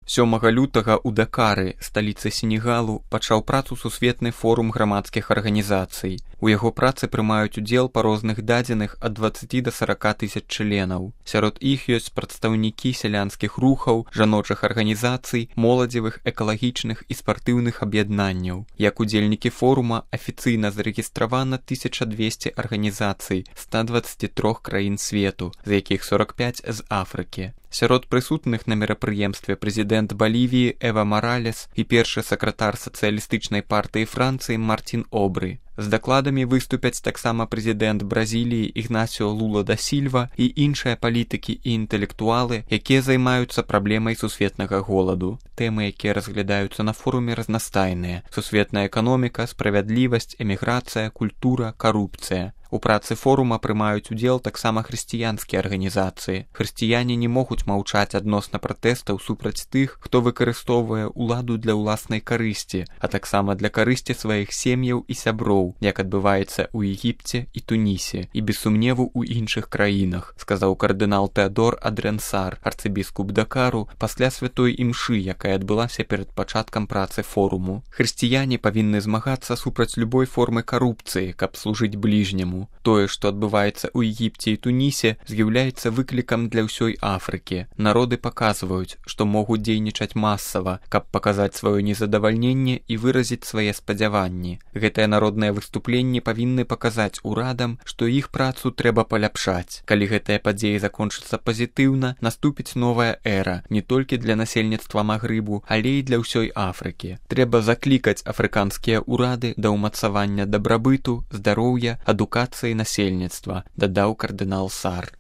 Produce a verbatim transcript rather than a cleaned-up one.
сёмага лютага ў Дакары, сталіцы Сенегалу, пачаў працу сусветны форум грамадскіх арганізацый. У яго працы прымаюць удзел па розных дадзеных ад дваццаці да сарака тысяч членаў. Сярод іх ёсць прадстаўнікі сялянскіх рухаў, жаночых арганізацый, моладзевых, экалагічных і спартыўных аб'яднанняў. Як удзельнікі форума афіцыйна зарэгістравана тысяча дзвесце арганізацый ста дваццаці трох краін свету, з якіх сорак пяць з Афрыкі. Сярод прысутных на мерапрыемстве прэзідэнт Балівіі Эва Маралес і першы сакратар сацыялістычнай партыі Францыі Мартін Обры. З дакладамі выступяць таксама прэзідэнт Бразіліі Ігнасіо Лула да Сільва і іншыя палітыкі і інтэлектуалы, якія займаюцца праблемай сусветнага голаду. Тэмы, якія разглядаюцца на форуме, разнастайныя: сусветная эканоміка, справядлівасць, эміграцыя, культура, карупцыя. У працы форума прымаюць удзел таксама хрысціянскія арганізацыі. Хрысціяне не могуць маўчаць адносна пратэстаў супраць тых, хто выкарыстоўвае ўладу для ўласнай карысці, а таксама для карысці сваіх сем'яў і сяброў, як адбываецца ў Егіпце і Тунісе, і без сумневу ў іншых краінах, сказаў кардынал Тэадор Адрэнсар, арцыбіскуп Дакару, пасля святой імшы, якая адбылася перад пачаткам працы форуму. Хрысціяне павінны змагацца супраць любой формы карупцыі, каб служыць бліжняму. Тое, што адбываецца ў Егіпце і Тунісе, з'яўляецца выклікам для ўсёй Афрыкі. Народы паказваюць, што могуць дзейнічаць масава, каб паказаць сваё незадавальненне і выразіць свае спадзяванні. Гэтыя народныя выступленні павінны паказаць урадам, што іх працу трэба паляпшаць. Калі гэтыя падзеі закончацца пазітыўна, наступіць новая эра не толькі для насельніцтва Магрыбу, але і для ўсёй Афрыкі. Трэба заклікаць афрыканскія ўрады да ўмацавання дабрабыту, здароўя, адукацыі насельніцтва, дадаў кардынал Сар.